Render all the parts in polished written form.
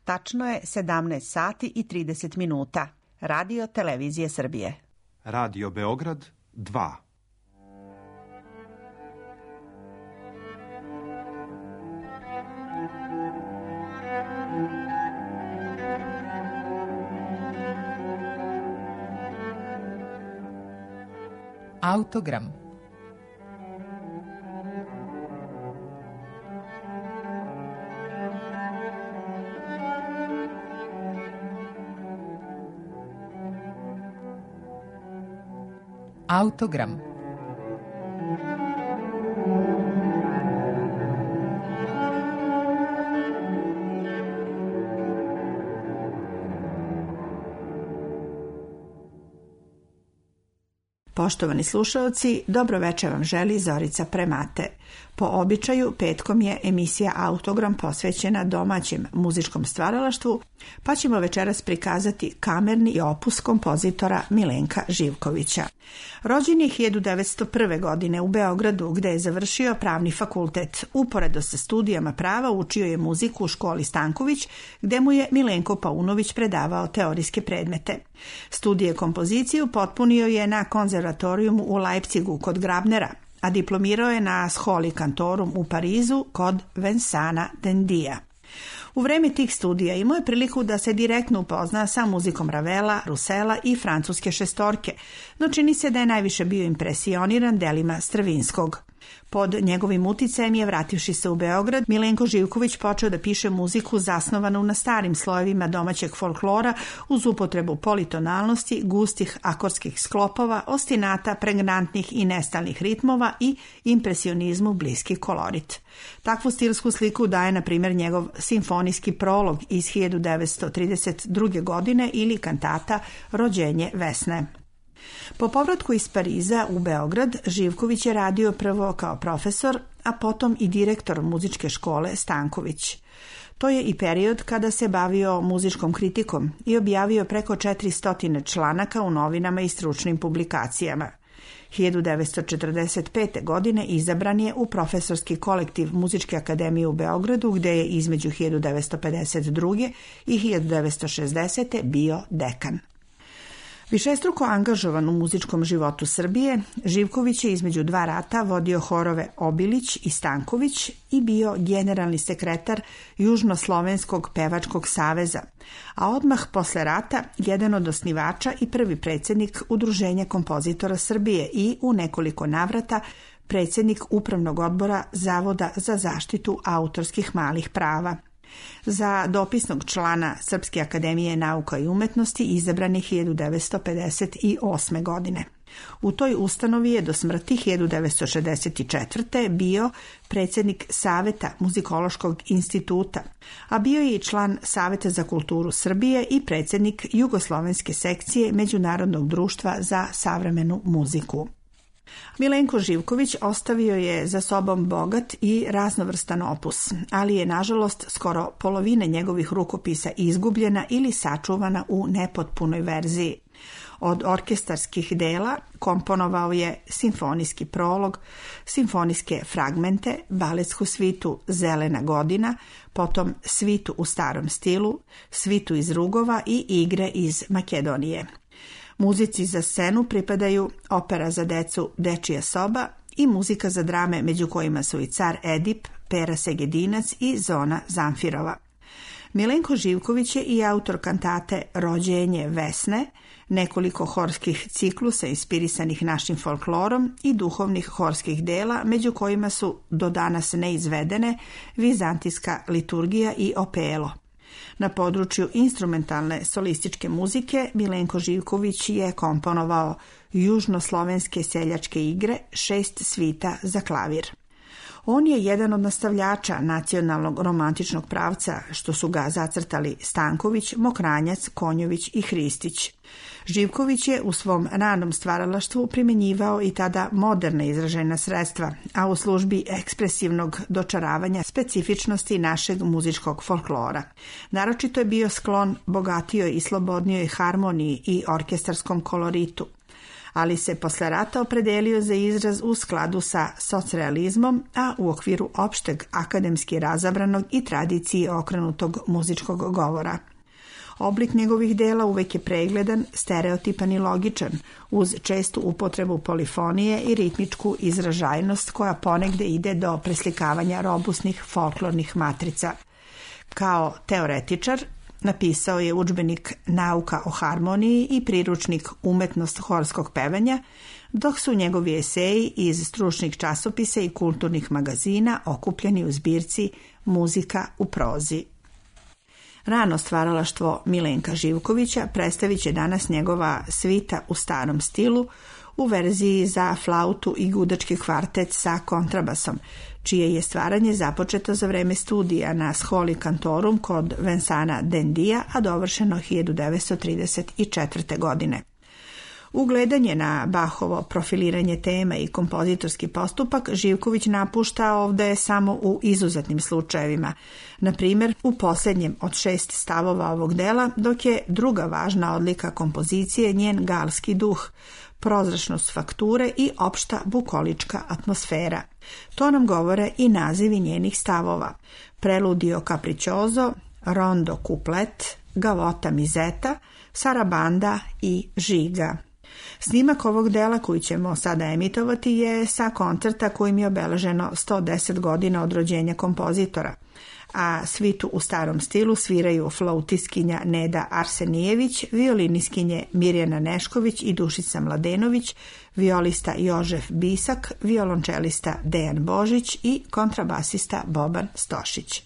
Tačno je 17 sati i 30 minuta. Radio Televizije Srbije. Radio Beograd 2. Autogram. Autogram. Poštovani slušaoci, dobro večer vam želi Zorica Premate. Po običaju, petkom je emisija Autogram posvećena domaćem muzičkom stvaralaštvu, pa ćemo večeras prikazati kamerni opus kompozitora Milenka Živkovića. Rođen je 1901. godine u Beogradu, gde je završio pravni fakultet. Uporedo sa studijama prava učio je muziku u školi Stanković, gde mu je Milenko Paunović predavao teorijske predmete. Studije kompozicije potpunio je na konzervatorijumu u Leipzigu kod Grabnera, a diplomirao je na Scholi Cantorum u Parizu kod Vincenta Dendija. U vreme tih studija imao je priliku da se direktno upozna sa muzikom Ravela, Rusela i francuske šestorke, no čini se da je najviše bio impresioniran delima Stravinskog. Pod njegovim uticajem je, vrativši se u Beograd, Milenko Živković počeo da piše muziku zasnovanu na starim slojevima domaćeg folklora uz upotrebu politonalnosti, gustih akordskih sklopova, ostinata, pregnantnih i nestalnih ritmova i impresionizmu bliski kolorit. Takvu stilsku sliku daje, na primjer, njegov simfonijski prolog iz 1932. godine ili kantata Rođenje Vesne. Po povratku iz Pariza u Beograd, Živković je radio prvo kao profesor, a potom i direktor muzičke škole Stanković. To je i period kada se bavio muzičkom kritikom i objavio preko 400 članaka u novinama i stručnim publikacijama. 1945. godine izabran je u profesorski kolektiv Muzičke akademije u Beogradu, gde je između 1952. i 1960. bio dekan. Višestruko angažovan u muzičkom životu Srbije, Živković je između dva rata vodio horove Obilić i Stanković i bio generalni sekretar Južnoslovenskog pevačkog saveza, a odmah posle rata jedan od osnivača i prvi predsjednik Udruženja kompozitora Srbije i u nekoliko navrata predsjednik Upravnog odbora Zavoda za zaštitu autorskih malih prava. Za dopisnog člana Srpske akademije nauka i umetnosti izabran je 1958. godine. U toj ustanovi je do smrti 1964. bio predsjednik Saveta Muzikološkog instituta, a bio je i član Saveta za kulturu Srbije i predsjednik Jugoslovenske sekcije Međunarodnog društva za savremenu muziku. Milenko Živković ostavio je za sobom bogat i raznovrstan opus, ali je nažalost skoro polovina njegovih rukopisa izgubljena ili sačuvana u nepotpunoj verziji. Od orkestarskih dela komponovao je simfonijski prolog, simfonijske fragmente, baletsku svitu Zelena godina, potom svitu u starom stilu, svitu iz Rugova i igre iz Makedonije. Muzici za scenu pripadaju opera za decu Dečija soba i muzika za drame, među kojima su i Car Edip, Pera Segedinac i Zona Zamfirova. Milenko Živković je i autor kantate Rođenje Vesne, nekoliko horskih ciklusa inspirisanih našim folklorom i duhovnih horskih dela, među kojima su do danas neizvedene Vizantijska liturgija i Opelo. Na području instrumentalne solističke muzike Milenko Živković je komponovao južnoslovenske seljačke igre, 6 svita za klavir. On je jedan od nastavljača nacionalnog romantičnog pravca, što su ga zacrtali Stanković, Mokranjac, Konjović i Hristić. Živković je u svom ranom stvaralaštvu primjenjivao i tada moderne izražajna sredstva, a u službi ekspresivnog dočaravanja specifičnosti našeg muzičkog folklora. Naročito je bio sklon bogatijoj i slobodnijoj harmoniji i orkestarskom koloritu. ali se posle rata opredelio za izraz u skladu sa socrealizmom, a u okviru opšteg akademski razabranog i tradiciji okrenutog muzičkog govora. Oblik njegovih dela uvek je pregledan, stereotipan i logičan, uz čestu upotrebu polifonije i ritmičku izražajnost koja ponegde ide do preslikavanja robusnih folklornih matrica. Kao teoretičar napisao je udžbenik Nauka o harmoniji i priručnik Umetnost horskog pevanja, dok su njegovi eseji iz stručnih časopisa i kulturnih magazina okupljeni u zbirci Muzika u prozi. Rano stvaralaštvo Milenka Živkovića predstavit će danas njegova svita u starom stilu u verziji za flautu i gudački kvartet sa kontrabasom, čije je stvaranje započeto za vreme studija na Scholi Cantorum kod Vincenta Dendija, a dovršeno 1934. godine. Ugledanje na Bachovo profiliranje tema i kompozitorski postupak Živković napušta ovde samo u izuzetnim slučajevima, na primjer u posljednjem od 6 stavova ovog dela, dok je druga važna odlika kompozicije njen galski duh, prozračnost fakture i opšta bukolička atmosfera. To nam govore i nazivi njenih stavova: Preludio capriccioso, Rondo kuplet, Gavota mizeta, Sarabanda i Žiga. Snimak ovog dela koji ćemo sada emitovati je sa koncerta kojim je obeleženo 110 godina od rođenja kompozitora, a svitu u starom stilu sviraju flautiskinja Neda Arsenijević, violiniskinje Mirjana Nešković i Dušica Mladenović, violista Jožef Bisak, violončelista Dejan Božić i kontrabasista Boban Stošić.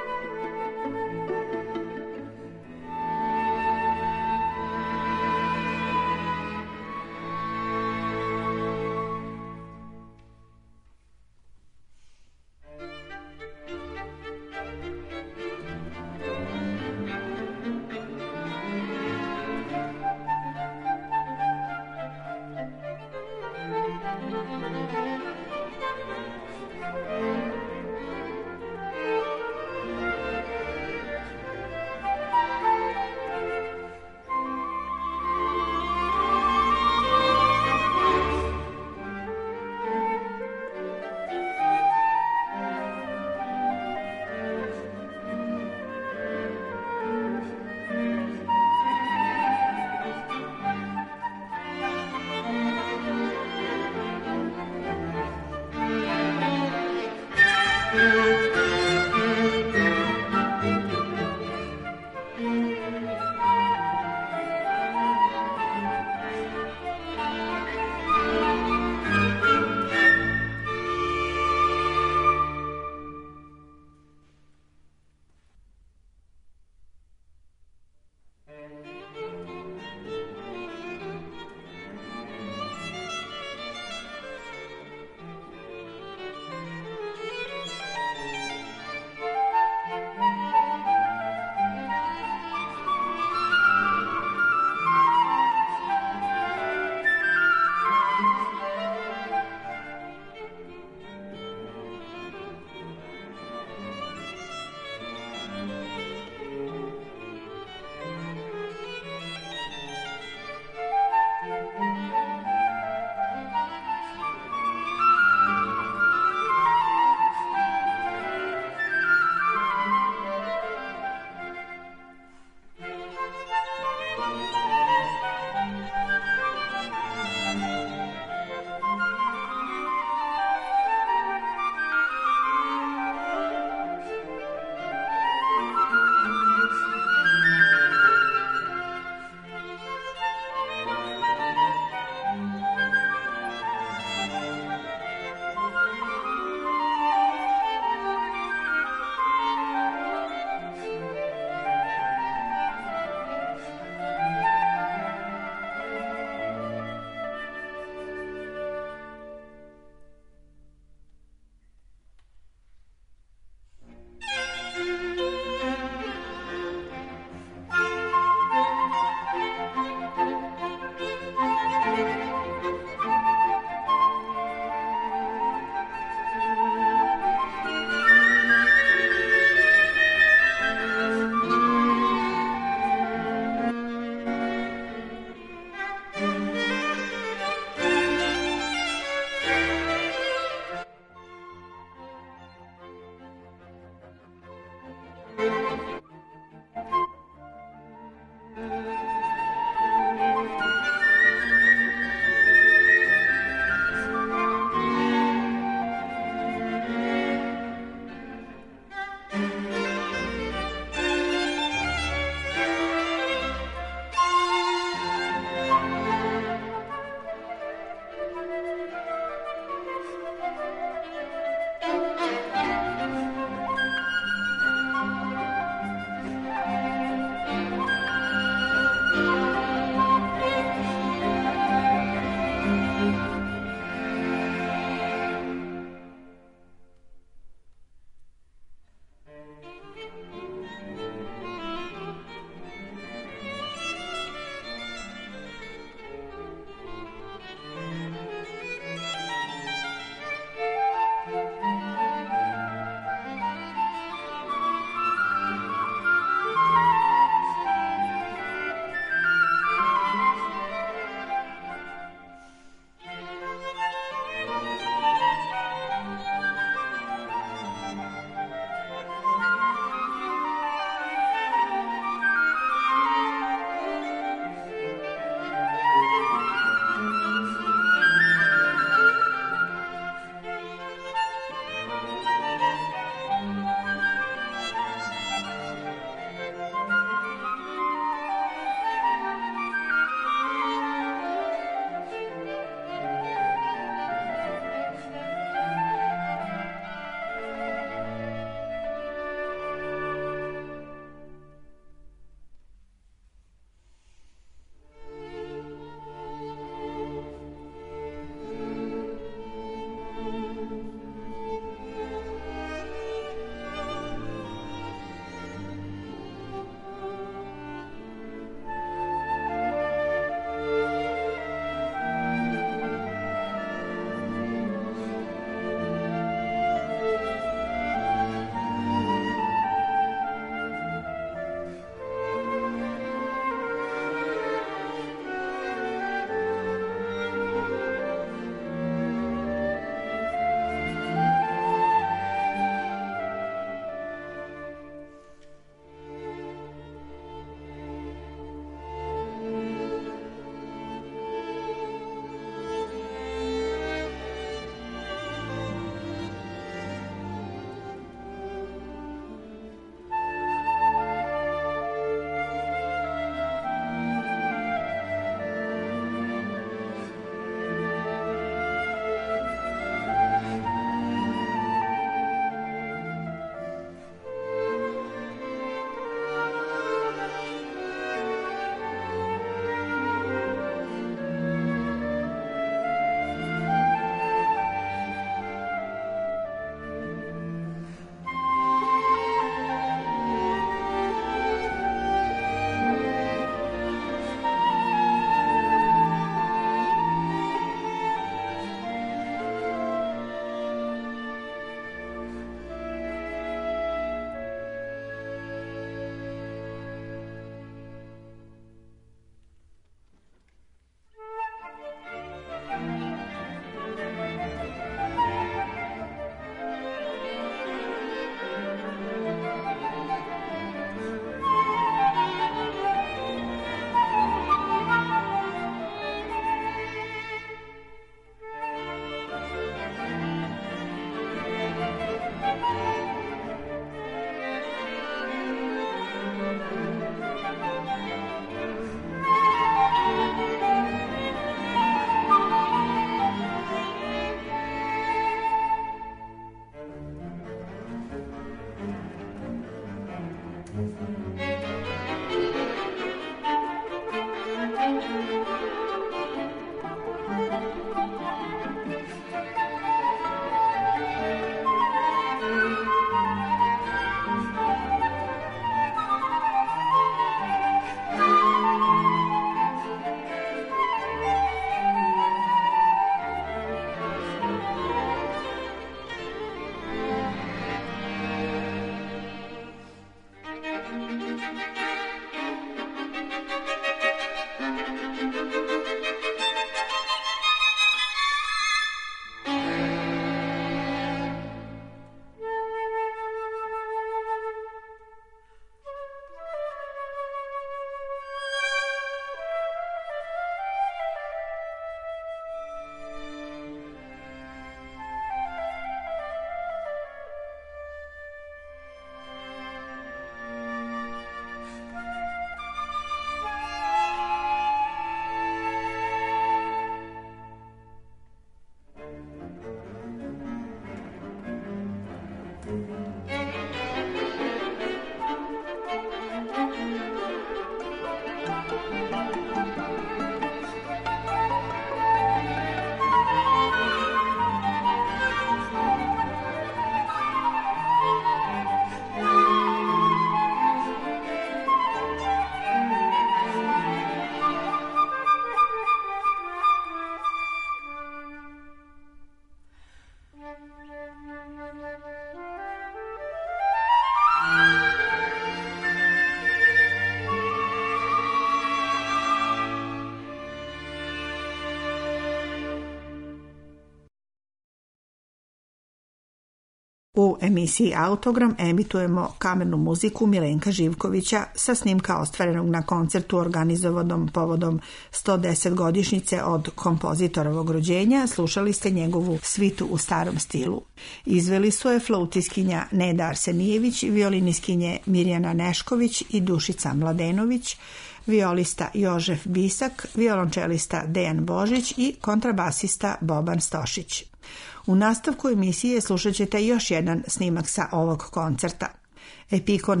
U emisiji Autogram emitujemo kamernu muziku Milenka Živkovića sa snimka ostvarenog na koncertu organizovanom povodom 110 godišnjice od kompozitorovog rođenja. Slušali ste njegovu svitu u starom stilu. Izveli su je flautiskinja Neda Arsenijević, violiniskinje Mirjana Nešković i Dušica Mladenović, violista Jožef Bisak, violončelista Dejan Božić i kontrabasista Boban Stošić. U nastavku emisije slušat ćete još jedan snimak sa ovog koncerta. Epikon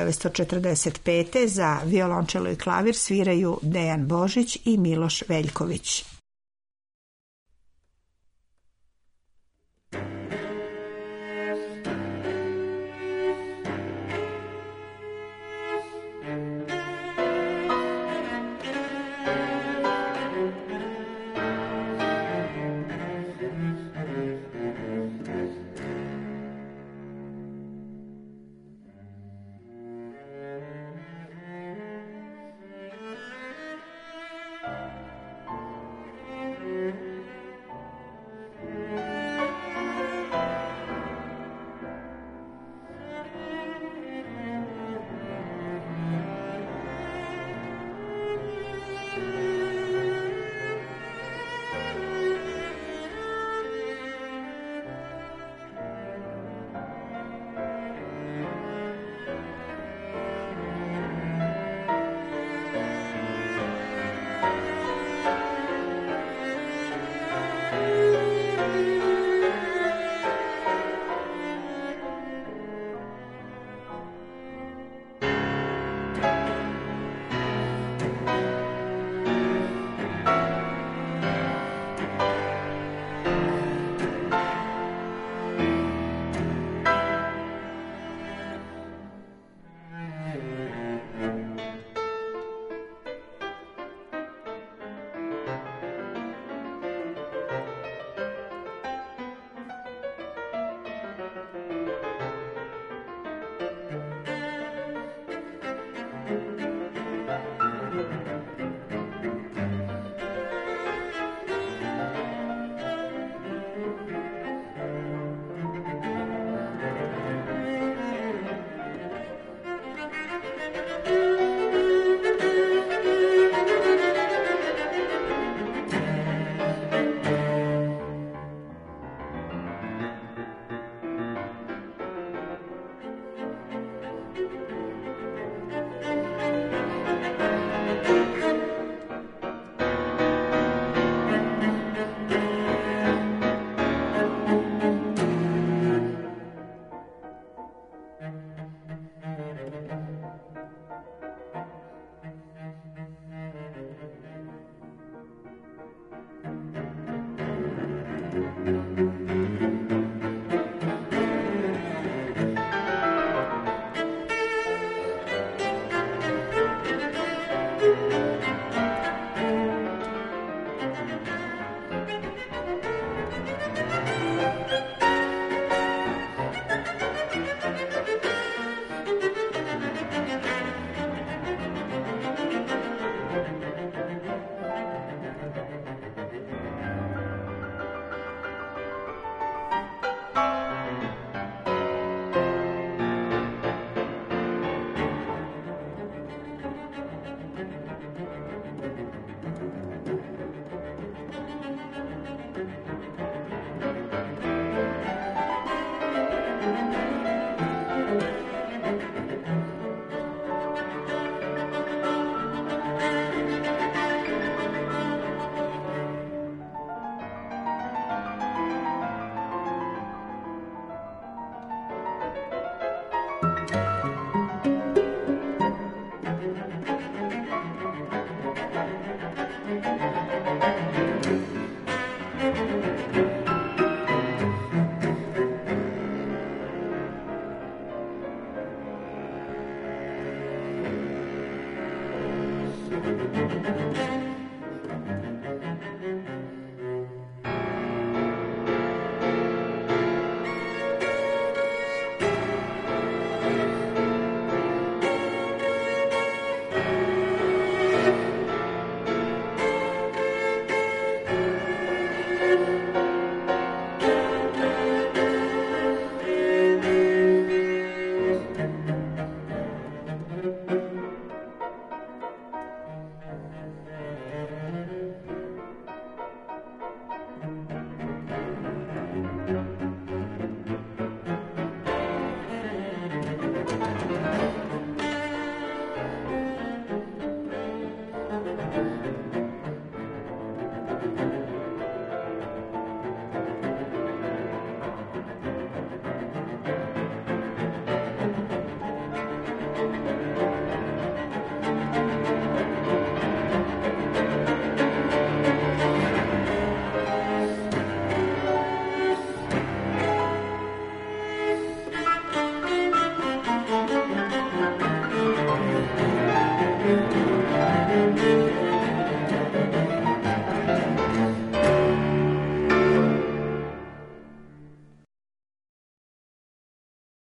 1945. za violončelo i klavir sviraju Dejan Božić i Miloš Veljković.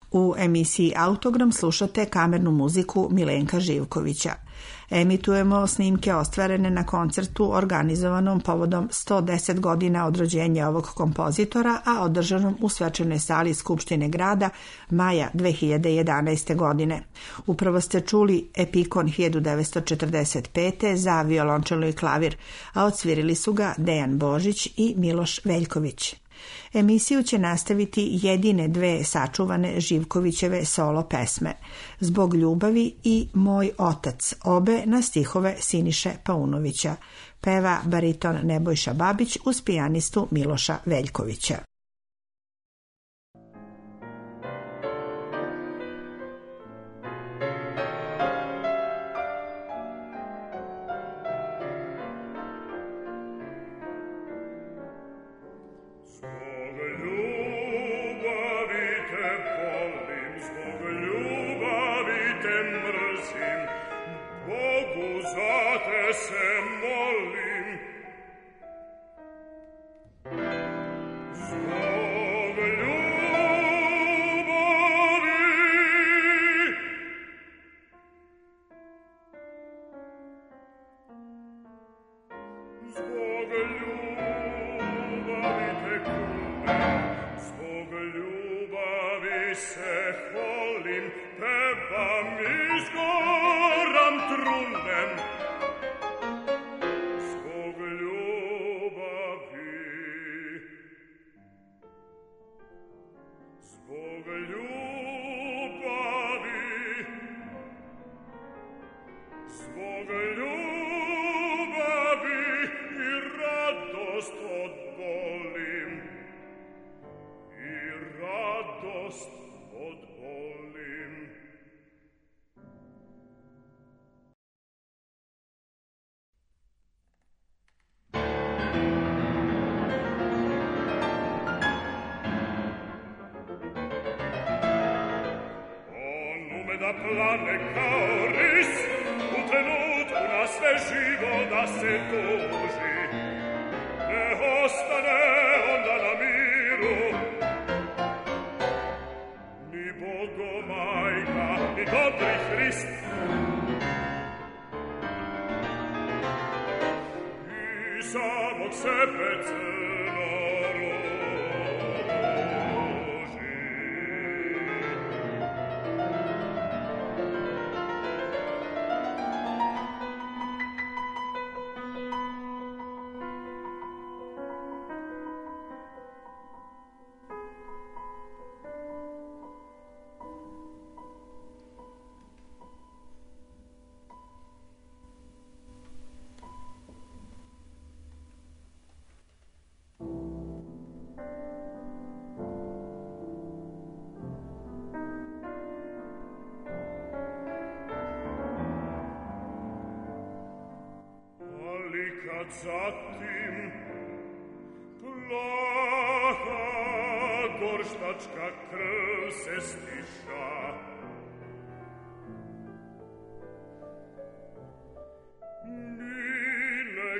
U emisiji Autogram slušate kamernu muziku Milenka Živkovića. Emitujemo snimke ostvarene na koncertu organizovanom povodom 110 godina od rođenja ovog kompozitora, a održanom u svečanoj sali Skupštine grada maja 2011. godine. Upravo ste čuli Epikon 1945. za violončelo i klavir, a odsvirili su ga Dejan Božić i Miloš Veljković. Emisiju će nastaviti jedine dve sačuvane Živkovićeve solo pesme, Zbog ljubavi i Moj otac, obe na stihove Siniše Paunovića. Peva bariton Nebojša Babić uz pijanistu Miloša Veljkovića. Da plane kao ris, u trenutku na sve živo da se tuži, ne ostane onda na miru ni Bogomajka, ni dobri Hrist. I samog sebe crno kad zatim plaha gorštačka krv se stiša, mine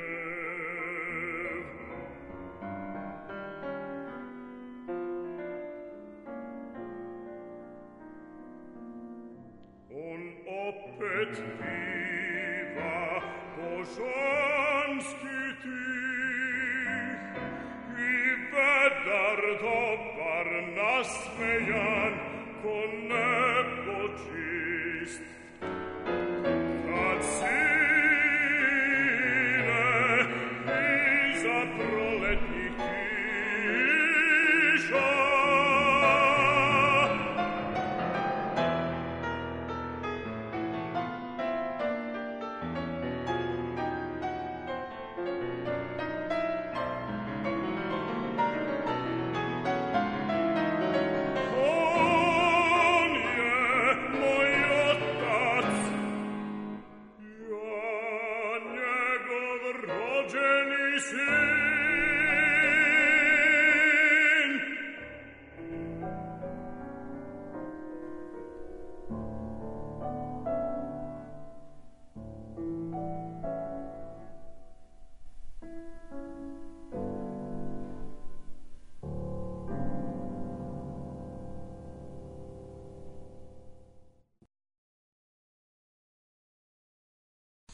gnev. On opet piva božanski tih i vedar dobar nasmejan ko nebo čist. Kad sine iza proletnih kiša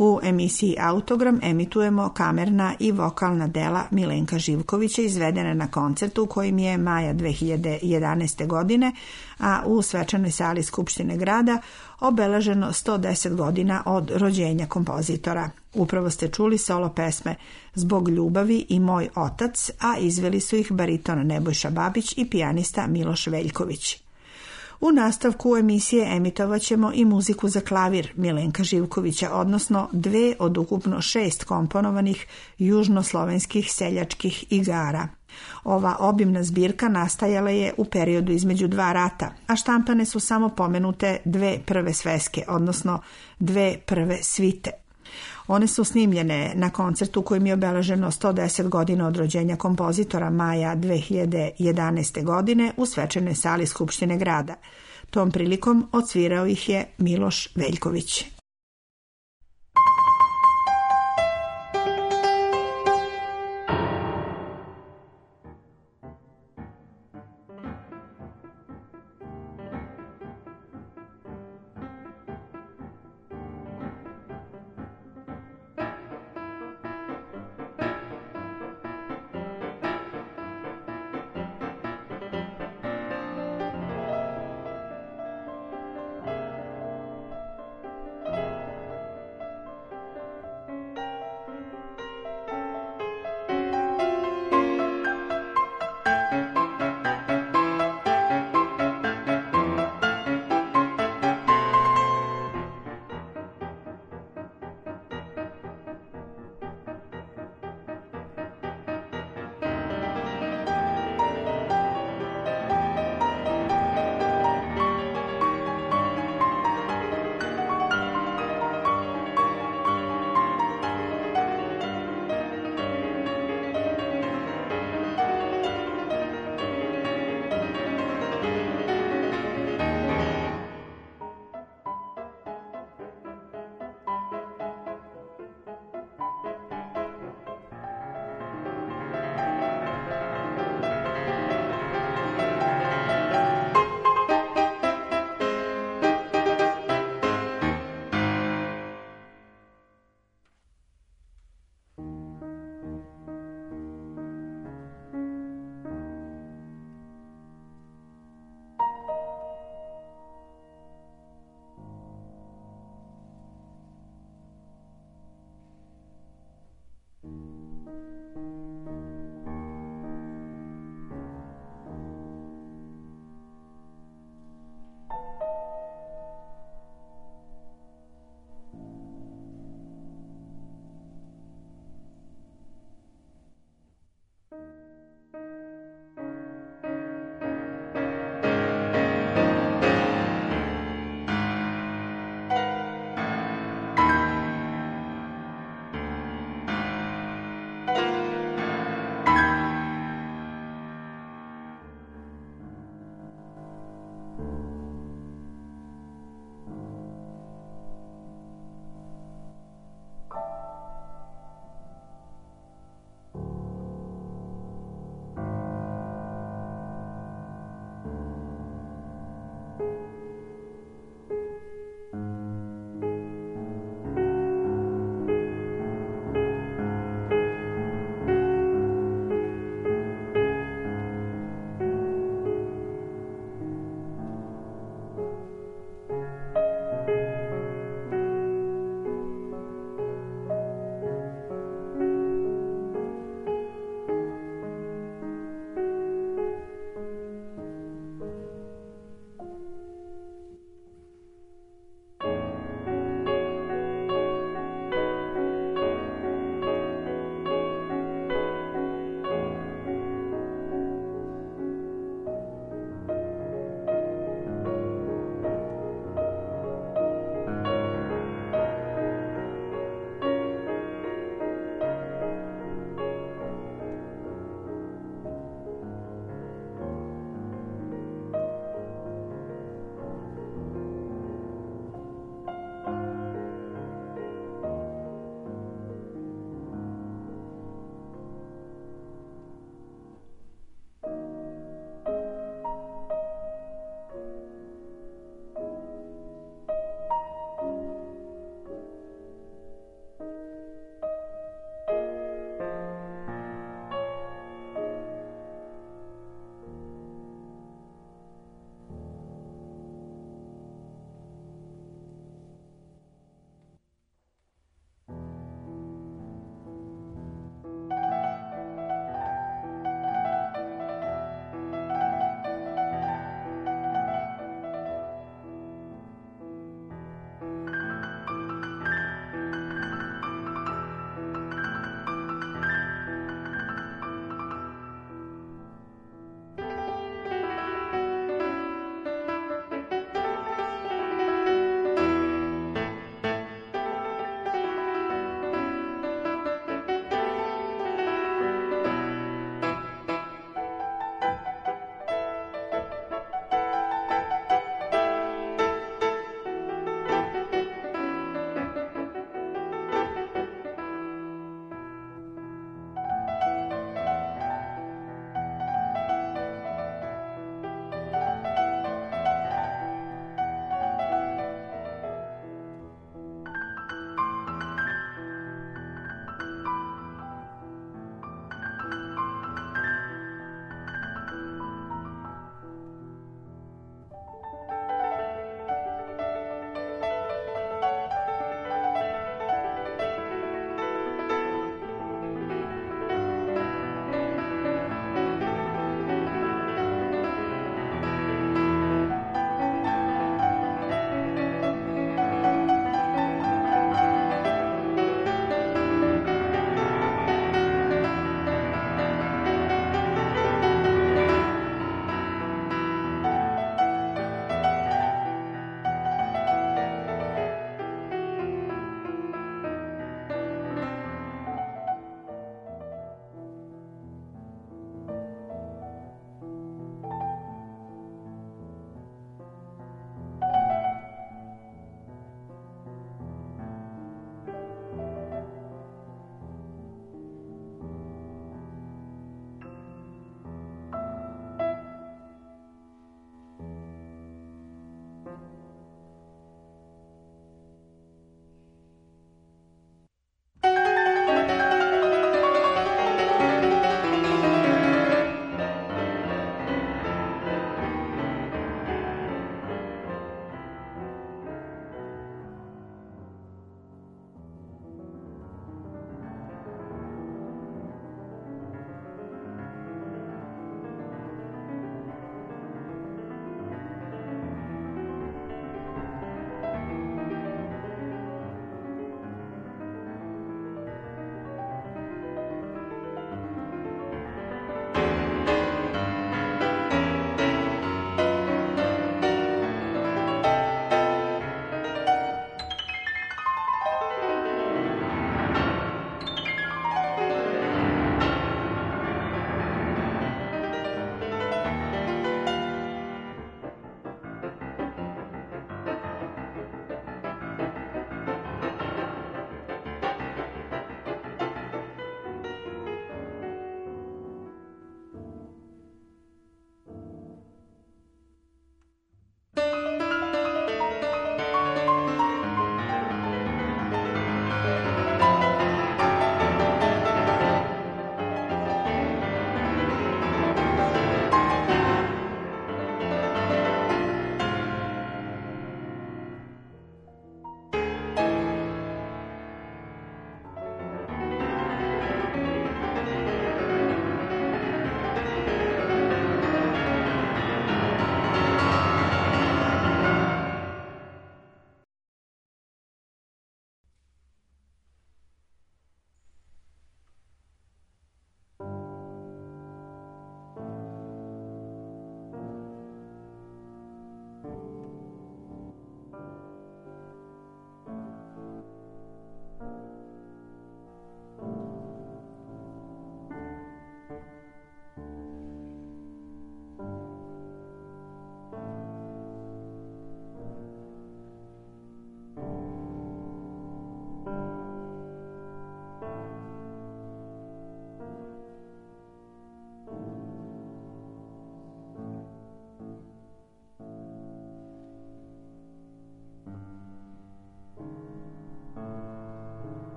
U emisiji Autogram emitujemo kamerna i vokalna dela Milenka Živkovića izvedene na koncertu kojim je maja 2011. godine, a u svečanoj sali Skupštine grada obeleženo 110 godina od rođenja kompozitora. Upravo ste čuli solo pesme Zbog ljubavi i Moj otac, a izveli su ih bariton Nebojša Babić i pijanista Miloš Veljković. U nastavku emisije emitovat ćemo i muziku za klavir Milenka Živkovića, odnosno 2 od ukupno 6 komponovanih južnoslovenskih seljačkih igara. Ova obimna zbirka nastajala je u periodu između 2 rata, a štampane su samo pomenute 2 prve sveske, odnosno 2 prve svite. One su snimljene na koncertu kojim je obeleženo 110 godina od rođenja kompozitora maja 2011. godine u svečanoj sali Skupštine grada. Tom prilikom odsvirao ih je Miloš Veljković.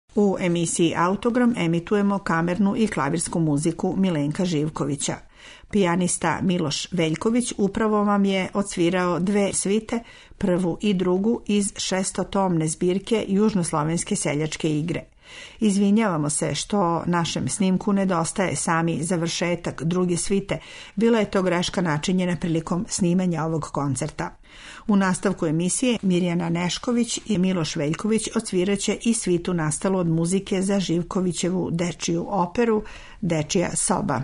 U emisiji Autogram emitujemo kamernu i klavirsku muziku Milenka Živkovića. Pijanista Miloš Veljković upravo vam je odsvirao 2 svite, prvu i drugu iz 6-tomne zbirke Južnoslovenske seljačke igre. Izvinjavamo se što našem snimku nedostaje sami završetak druge svite. Bila je to greška načinjena prilikom snimanja ovog koncerta. U nastavku emisije Mirjana Nešković i Miloš Veljković odsviraće i svitu nastalu od muzike za Živkovićevu dečiju operu Dečija soba.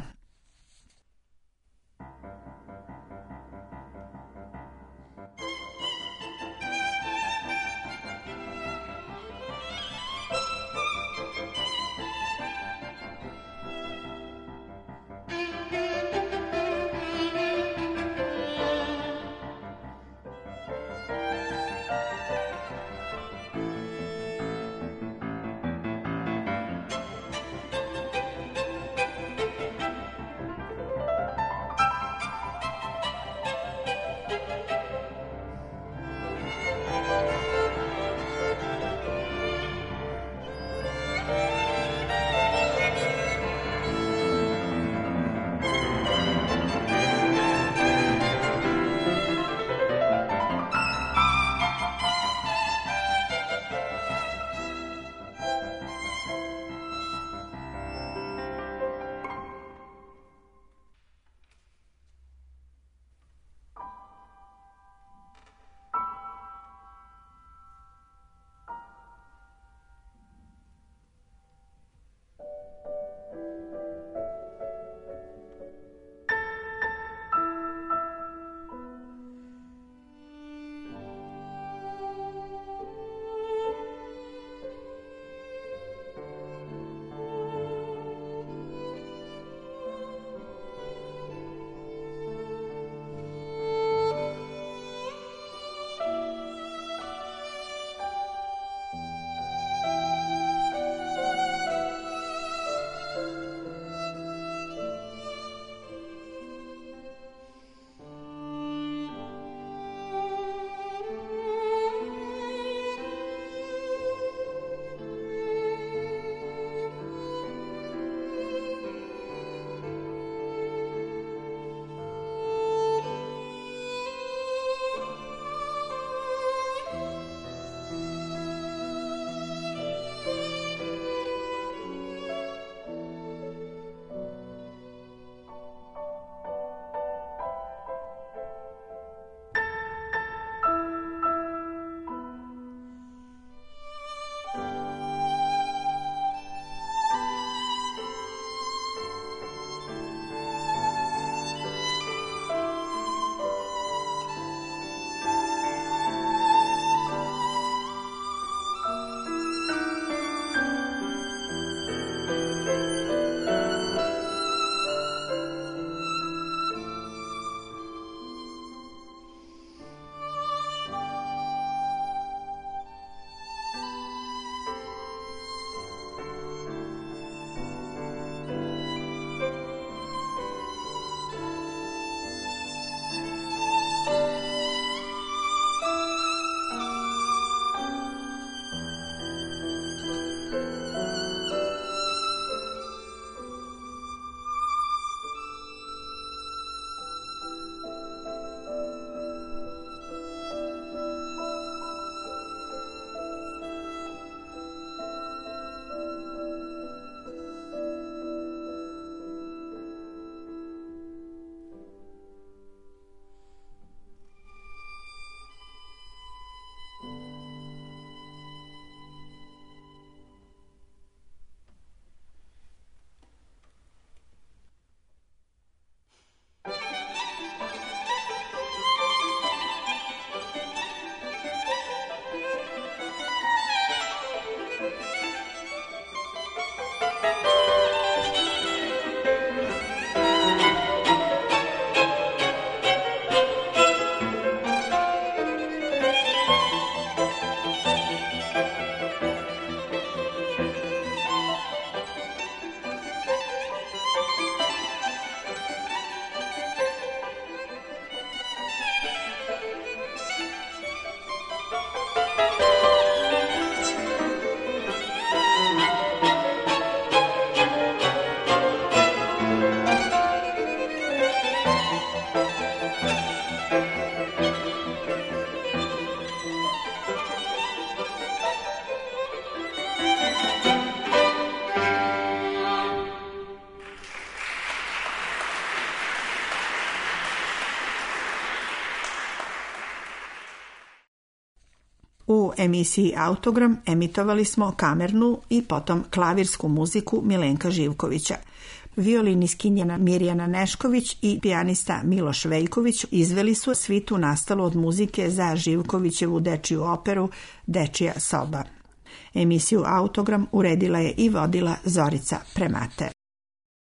U emisiji Autogram emitovali smo kamernu i potom klavirsku muziku Milenka Živkovića. Violinistkinja Mirjana Nešković i pijanista Miloš Veljković izveli su svitu nastalu od muzike za Živkovićevu dečiju operu Dečija soba. Emisiju Autogram uredila je i vodila Zorica Premate.